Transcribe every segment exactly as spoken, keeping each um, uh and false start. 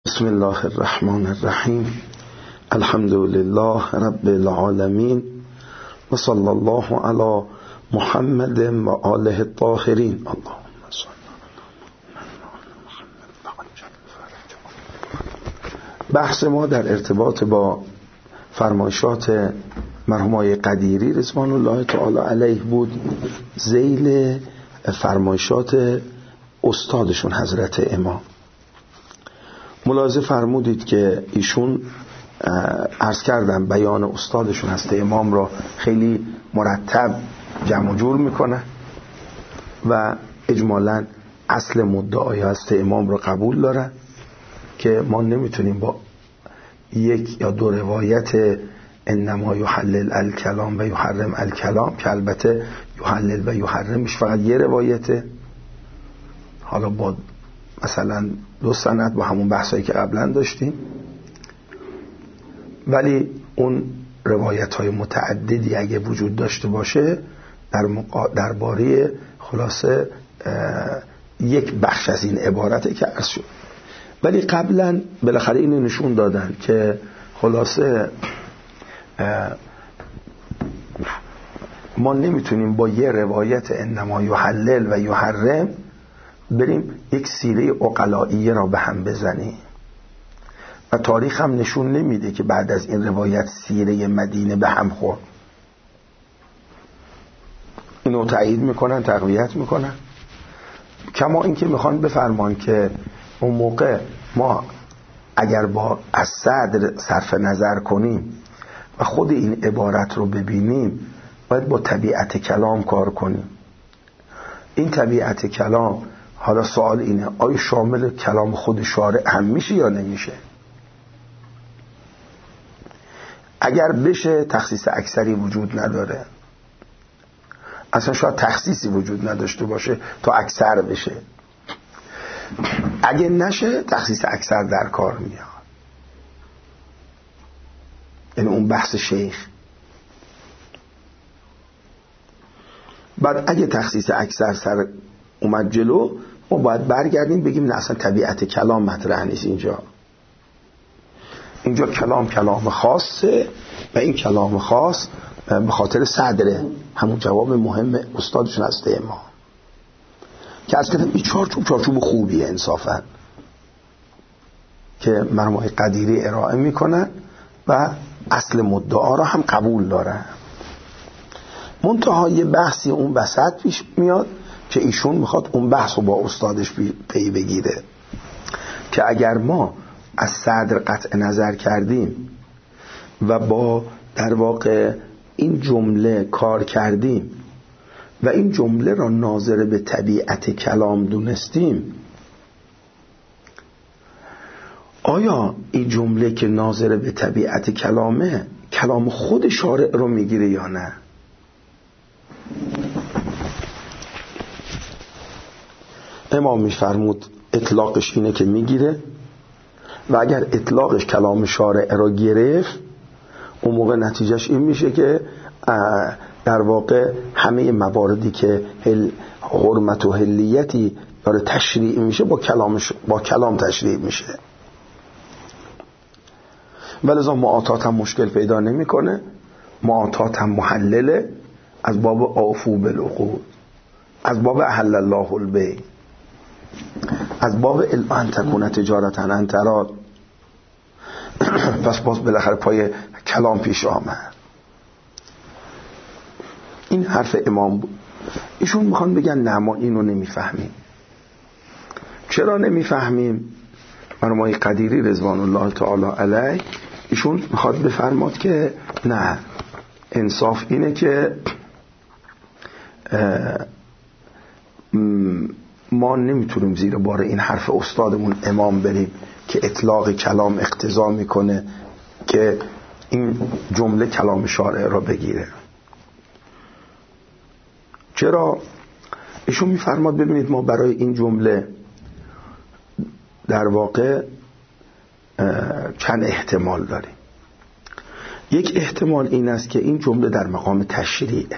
بسم الله الرحمن الرحیم. الحمد لله رب العالمین و صلی الله علی محمد و آله الطاهرین. اللهم صل بحث ما در ارتباط با فرمایشات مرحوم آقای قدیری رضوان الله تعالی علیه بود، ذیل فرمایشات استادشون حضرت امام. ملاحظه فرمودید که ایشون عرض کردم بیان استادشون حضرت امام را خیلی مرتب جمع و جور میکنه و اجمالاً اصل مدعای حضرت امام را قبول دارن که ما نمیتونیم با یک یا دو روایت انما یحلل الکلام و یحرم الکلام که البته یحلل و یحرمش فقط یه روایته، حالا با مثلا دو سند با همون بحثایی که قبلا داشتیم، ولی اون روایت های متعددی اگه وجود داشته باشه در مقا... درباره خلاصه یک بخش از این عبارته که عرض شد. ولی قبلا بالاخره اینو نشون دادن که خلاصه ما نمیتونیم با یه روایت انما یحلل و یحرم بریم یک سیره عقلائیه را به هم بزنیم و تاریخ هم نشون نمیده که بعد از این روایت سیره مدینه به هم خورد. اینو تایید میکنن، تقویت میکنن، کما اینکه میخوان بفرمان که اون موقع ما اگر با از صدر صرف نظر کنیم و خود این عبارت رو ببینیم باید با طبیعت کلام کار کنیم. این طبیعت کلام، حالا سوال اینه آیا شامل کلام خود شارع هم میشه یا نمیشه؟ اگر بشه تخصیص اکثری وجود نداره، اصلا شاید تخصیصی وجود نداشته باشه تا اکثر بشه. اگه نشه تخصیص اکثر در کار میاد، یعنی اون بحث شیخ. بعد اگه تخصیص اکثر سر اومد جلو، ما باید برگردیم بگیم نه اصلا طبیعت کلام مطرح نیست اینجا. اینجا کلام کلام خاصه و این کلام خاص به خاطر صدره، همون جواب مهم استادشون هست امام که از کتاب این چارچوب چارچوب خوبیه انصافا که مرحوم آقای قدیری ارائه میکنن و اصل مدعا را هم قبول دارن. منتها یه بحثی اون وسط پیش میاد که ایشون میخواد اون بحث رو با استادش پی بگیره که اگر ما از صدر قطع نظر کردیم و با در واقع این جمله کار کردیم و این جمله را ناظر به طبیعت کلام دونستیم، آیا این جمله که ناظر به طبیعت کلامه کلام خود شارع رو میگیره یا نه؟ امام میفرمود اطلاقش اینه که میگیره و اگر اطلاقش کلام شارع را گرفت اون موقع نتیجهش این میشه که در واقع همه مواردی که حرمت و حلیتی داره تشریع میشه با کلامش با کلام تشریع میشه. ولذا معاطات هم مشکل پیدا نمیکنه، معاطات هم محلله از باب اوفو بالعقود، از باب احل الله البیع، از باب ان تکون تجارتا عن تراض. پس باز بالاخره پای کلام پیش آمد. این حرف امام بود. ایشون میخوان بگن نه ما اینو نمیفهمیم. چرا نمیفهمیم؟ مرحوم آقای قدیری رضوان الله تعالی علیه ایشون میخواد بفرماد که نه، انصاف اینه که ما نمیتونیم زیر بار این حرف استادمون امام بریم که اطلاق کلام اقتضا میکنه که این جمله کلام شارع را بگیره. چرا؟ ایشون میفرماد ببینید ما برای این جمله در واقع چند احتمال داریم. یک احتمال این است که این جمله در مقام تشریعه،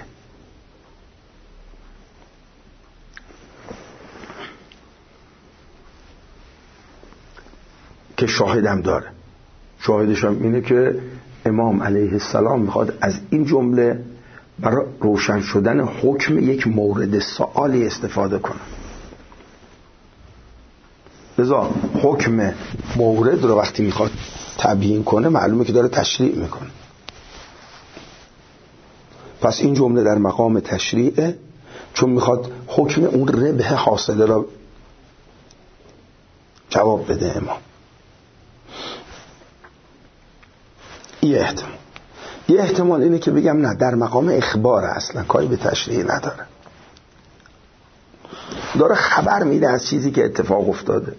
که شاهدم داره. شاهدش هم اینه که امام علیه السلام میخواد از این جمله برای روشن شدن حکم یک مورد سوالی استفاده کنه. لذا حکم مورد رو وقتی میخواد تبیین کنه معلومه که داره تشریع میکنه. پس این جمله در مقام تشریعه، چون میخواد حکم اون ربح حاصله را جواب بده امام. یه احتمال یه احتمال اینه که بگم نه، در مقام اخبار اصلا کاری به تشریع نداره، داره خبر میده از چیزی که اتفاق افتاده.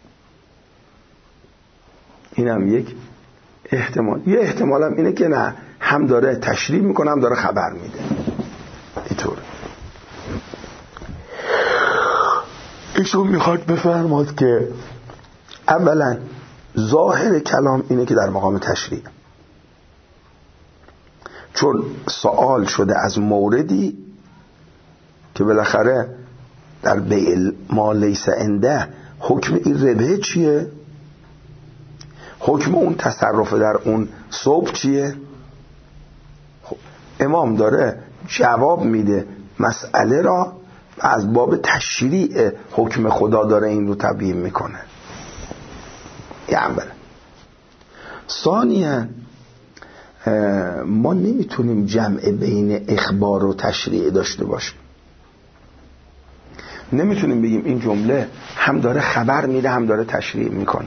اینم یک احتمال. یه احتمال هم اینه که نه، هم داره تشریع میکنه هم داره خبر میده. اینطور ایشون میخواد بفرماد که اولا ظاهر کلام اینه که در مقام تشریع، چون سوال شده از موردی که بالاخره در بیع ما لیس عنده حکم این ربه چیه، حکم اون تصرف در اون صوب چیه. خب امام داره جواب میده مسئله را، از باب تشریع حکم خدا داره این رو تبیین میکنه. یعنی ثانیاً ما نمیتونیم جمع بین اخبار و تشریع داشته باشیم. نمیتونیم بگیم این جمله هم داره خبر میده هم داره تشریع میکنه.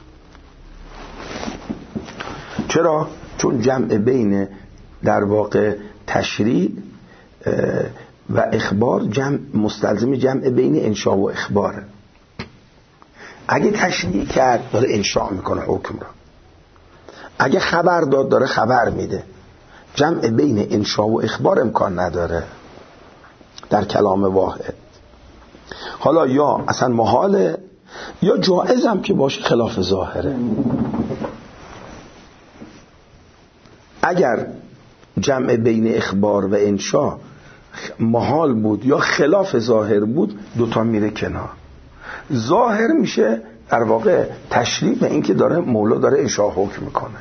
چرا؟ چون جمع بین در واقع تشریع و اخبار جمع مستلزم جمع بین انشاء و اخباره. اگه تشریع کرد داره انشاء میکنه حکم را، اگه خبر داد داره خبر میده. جمع بین انشاء و اخبار امکان نداره در کلام واحد. حالا یا اصلا محاله یا جائزم که باشه خلاف ظاهره. اگر جمع بین اخبار و انشاء محال بود یا خلاف ظاهر بود، دوتا میره کنار. ظاهر میشه در واقع تشریع به این که داره مولا داره انشاء حکم میکنه.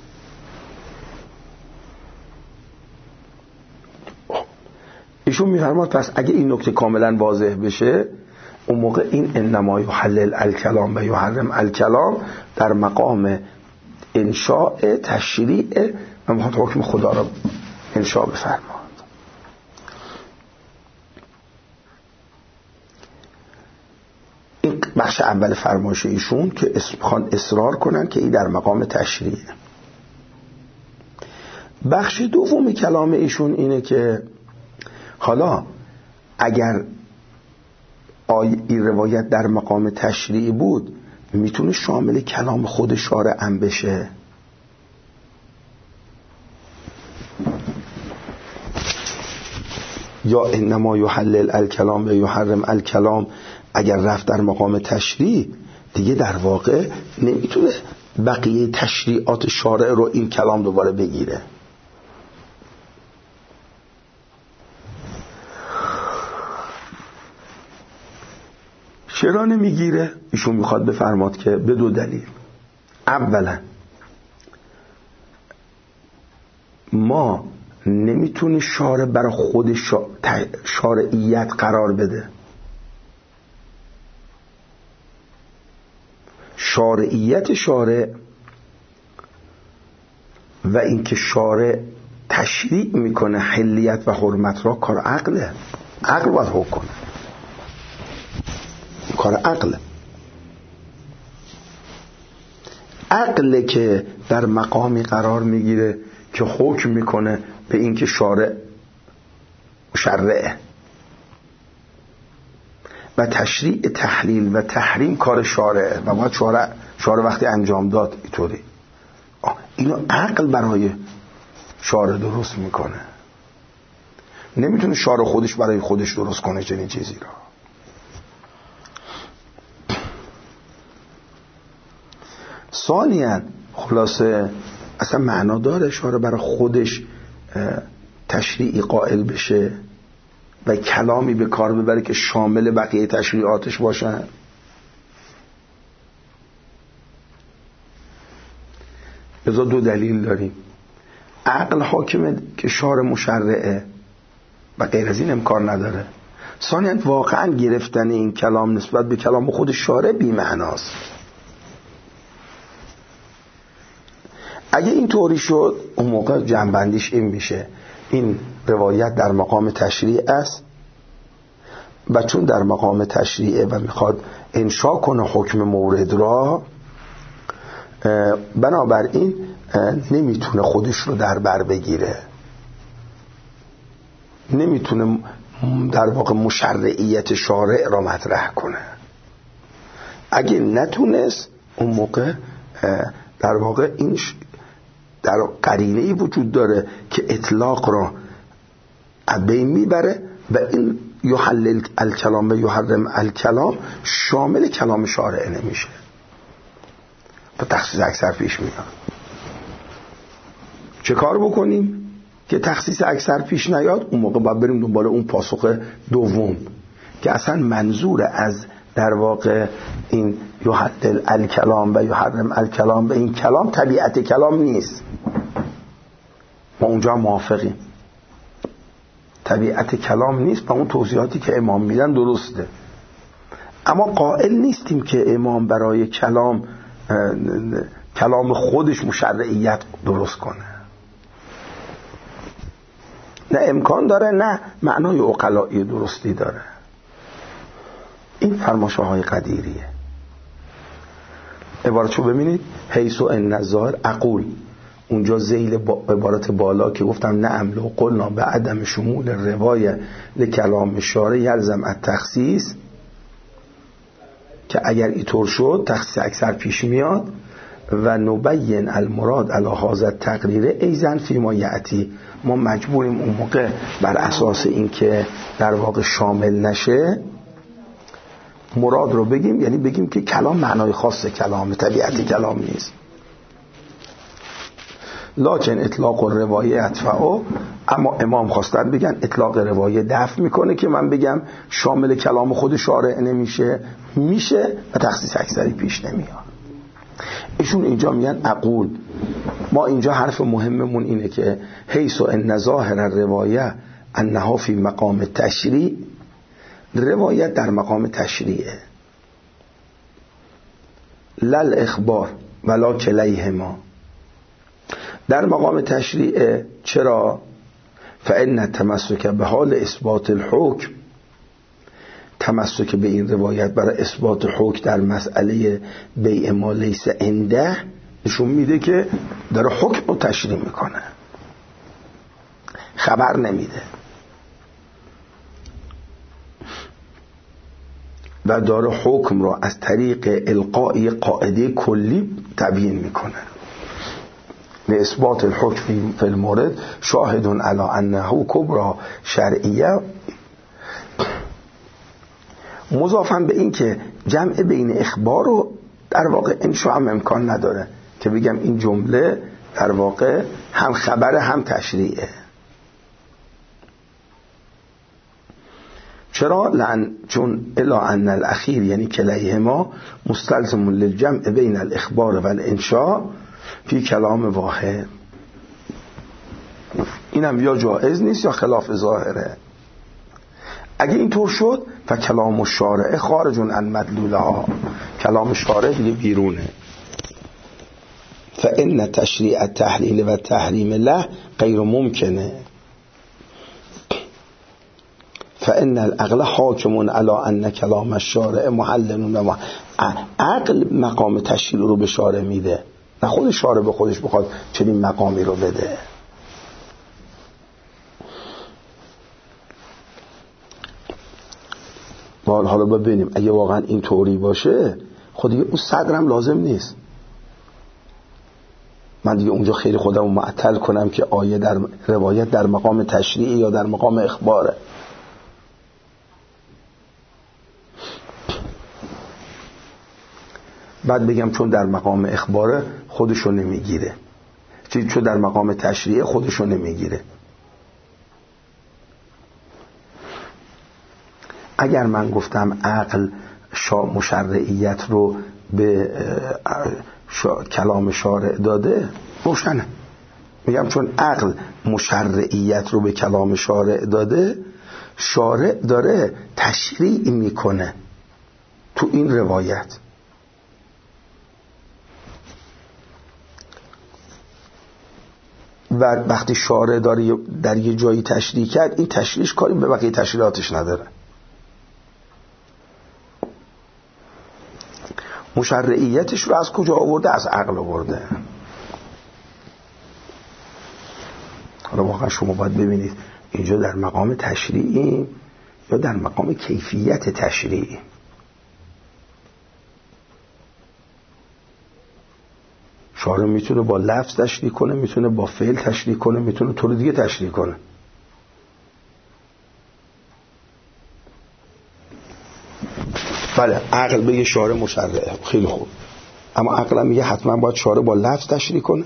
ایشون میفرماد پس اگه این نکته کاملا واضح بشه، اون موقع این انما یحلل الکلام و یحرم الکلام در مقام انشاء تشریع و میخواد حکم خدا را انشاء بفرماد. این بخش اول فرمایش ایشون که میخوان اصرار کنن که این در مقام تشریع. بخش دوم کلام ایشون اینه که حالا اگر این روایت در مقام تشریع بود، میتونه شامل کلام خود شارع هم بشه. یا انما یحلل الکلام و یحرم الکلام اگر رفت در مقام تشریع، دیگه در واقع نمیتونه بقیه تشریعات شارع رو این کلام دوباره بگیره. چرا نمیگیره؟ ایشون میخواد بفرماد که به دو دلیل. اولا ما نمیتونه شارع برای خود شارعیت قرار بده. شارعیت شارع و اینکه شارع تشریع میکنه حلیت و حرمت را کار عقله. عقل باید حکم کنه، کار عقله. عقله که در مقامی قرار میگیره که حکم میکنه به اینکه شارع مشرعه و تشریع تحلیل و تحریم کار شارعه و باید شارع شارع وقتی انجام داد اینطوری. اینو عقل برای شارع درست میکنه. نمیتونه شارع خودش برای خودش درست کنه چنین چیزی را. ثانیاً خلاصه اصلا معنا داره شارع برای خودش تشریعی قائل بشه و کلامی به کار ببره که شامل بقیه تشریعاتش باشن؟ لذا دو دلیل داریم. عقل حاکمه که شارع مشرعه و غیر از این امکان نداره. ثانیاً واقعا گرفتن این کلام نسبت به کلام خود شارع بی معناست. اگه این طوری شد اون موقع جنبندیش این میشه این روایت در مقام تشریع است و چون در مقام تشریعه و میخواد انشا کنه حکم مورد را، بنابراین نمیتونه خودش رو در بر بگیره، نمیتونه در واقع مشرعیت شارع را مطرح کنه. اگه نتونست اون موقع در واقع این در قرینه‌ای وجود داره که اطلاق را بین میبره و این یحلل الکلام و یحرم الکلام شامل کلام شارع نمیشه و تخصیص اکثر پیش میاد. چه کار بکنیم که تخصیص اکثر پیش نیاد؟ اون موقع باید بریم دنبال اون پاسخ دوم که اصلا منظور از در واقع این یحلل الکلام و یحرم الکلام به این کلام طبیعت کلام نیست. ما اونجا موافقیم طبیعت کلام نیست و اون توضیحاتی که امام میدن درسته، اما قائل نیستیم که امام برای کلام کلام خودش مشرعیت درست کنه. نه امکان داره نه معنای عقلایی درستی داره. این فرمایشه های قدیریه. عبارتشو ببینید، حیث ان الظاهر اقول، اونجا ذیل با عبارت بالا که گفتم نعم لو قلنا به عدم شمول روایه لکلام شارع یلزم التخصیص، که اگر اینطور شد تخصیص اکثر پیش میاد و نبین المراد علی هذا التقریر ایزن فی ما یاتی، ما مجبوریم اون موقع بر اساس این که در واقع شامل نشه مراد رو بگیم، یعنی بگیم که کلام معنای خاص کلام، طبیعت کلام نیست. لکن اطلاق روایه ادفعه، اما امام خواستن بگن اطلاق روایه دفع میکنه که من بگم شامل کلام خود شارع نمیشه، میشه و تخصیص اکثری پیش نمیاد. ایشون اینجا میگن اقول، ما اینجا حرف مهممون اینه که حیث ان ظاهر الروایه انها فی مقام تشریع، روایت در مقام تشریعه، لل اخبار ولا کلیهما، در مقام تشریعه. چرا؟ فإن تمسک به حال اثبات الحکم، تمسک به این روایت برای اثبات حکم در مسئله بیع ما لیس عنده نشون میده که داره حکم رو تشریع میکنه، خبر نمیده و داره حکم رو از طریق القای قاعده کلی تبیین میکنه. لإثبات الحکم فی المورد شاهد علی انه کبرى شرعیه، مضافاً به این که جمع بین اخبار و در واقع انشاء هم امکان نداره که بگم این جمله در واقع هم خبر هم تشریعه. چرا؟ لأن چون الا ان الاخیر یعنی کلیهما مستلزم للجمع بین الاخبار و الانشاء فی کلام واحد. اینم یا جائز نیست یا خلاف ظاهره. اگه اینطور شد و کلام الشارع خارج عن مدلولها، کلام شارع دیگه بیرونه. فإن تشریع التحلیل و تحریم له غیر ممکنه. فإن العقل حاکم علی ان کلام الشارع محلل و عقل مقام تشریع رو به شارع میده، نه خود شارع به خودش بخواد چنین مقامی رو بده. حالا ببینیم اگه واقعا این طوری باشه خود دیگه اون صدرم لازم نیست، من دیگه اونجا خیلی خودم رو معطل کنم که آیه در روایت در مقام تشریعی یا در مقام اخباره. بعد بگم چون در مقام اخباره خودشو نمیگیره، چون در مقام تشریعی خودشو نمیگیره. اگر من گفتم عقل شا مشرعیت رو به شا... کلام شارع داده، روشنه. میگم چون عقل مشرعیت رو به کلام شارع داده، شارع داره تشریع میکنه تو این روایت. و وقتی شارع داره در یه جایی تشریع کرد، این تشریعش کاری به بقیه تشریعاتش نداره. مشرعیتش رو از کجا آورده؟ از عقل آورده. حالا واقعا شما باید ببینید اینجا در مقام تشریعی یا در مقام کیفیت تشریعی. شارع میتونه با لفظ تشریع کنه، میتونه با فعل تشریع کنه، میتونه طور دیگه تشریع کنه. بله عقل بگه شارع مشرعه، خیلی خوب، اما عقل هم میگه حتما باید شارع با لفظ تشریع کنه.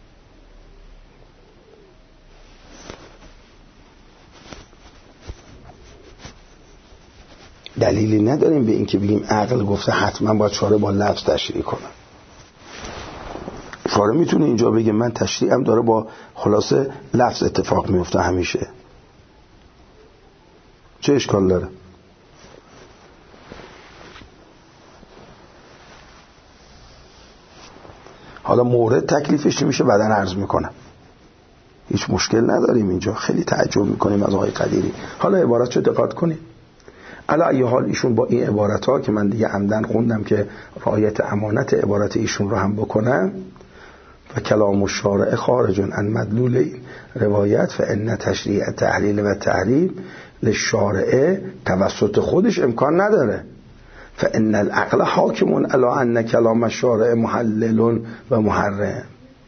دلیلی نداریم به این که بگیم عقل گفته حتما باید شارع با لفظ تشریع کنه. شارع میتونه اینجا بگه من تشریعم داره با خلاصه لفظ اتفاق میفته همیشه، چه اشکال داره؟ حالا مورد تکلیفش میشه بعدن عرض میکنم، هیچ مشکل نداریم اینجا. خیلی تعجب میکنیم از آقای قدیری. حالا عبارت رو دقت کنیم. علا ای حال ایشون با این عبارت ها که من دیگه عمدن خوندم که رعایت امانت عبارت ایشون رو هم بکنم، و کلام الشارع خارج عن مدلول این روایت فان تشریع تحلیل و تحریم للشارع توسط خودش امکان نداره. فان العقل حاکم علی ان کلام الشارع محلل و محرم.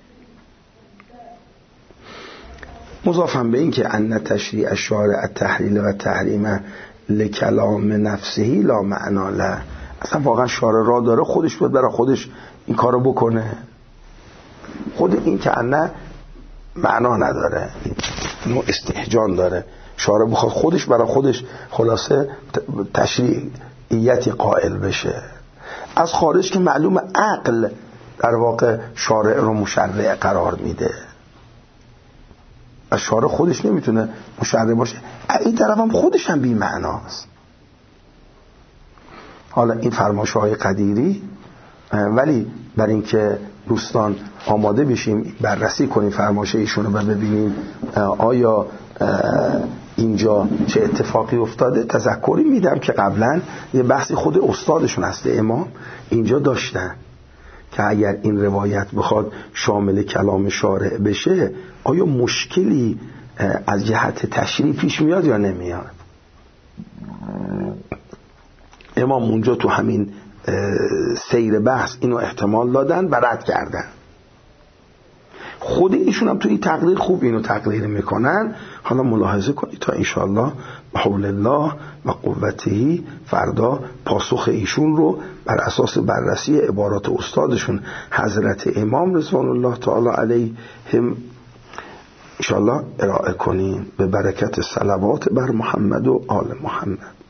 مضافاً به این که ان تشریع الشارع التحلیل و تحریم لکلام نفسه لا معنا له. اصلا واقعا شارع را داره خودش باید برای خودش این کارو بکنه؟ خود این که نه معنا نداره، نوع استهجان داره. شارع بخواد خودش برای خودش خلاصه تشریعیتی قائل بشه از خارج که معلوم عقل در واقع شارع رو مشرع قرار میده. از شارع خودش نمیتونه مشرع باشه، این طرف هم خودش هم بی معناست. حالا این فرمایش‌های قدیری، ولی برای اینکه دوستان آماده بشیم بررسی کنیم فرمایش ایشونو و ببینیم آیا اینجا چه اتفاقی افتاده، تذکری میدم که قبلا یه بحثی خود استادشون هست امام اینجا داشتن که اگر این روایت بخواد شامل کلام شارع بشه آیا مشکلی از جهت تشریع پیش میاد یا نمیاد. امام اونجا تو همین سیر بحث اینو احتمال دادن و رد کردن. خود ایشون هم تو این تقریر خوب اینو تقریر میکنن. حالا ملاحظه کنید تا انشاءالله بحول الله و قوته فردا پاسخ ایشون رو بر اساس بررسی عبارات استادشون حضرت امام رضوان الله تعالی علیهم انشاءالله ارائه کنیم به برکت صلوات بر محمد و آل محمد.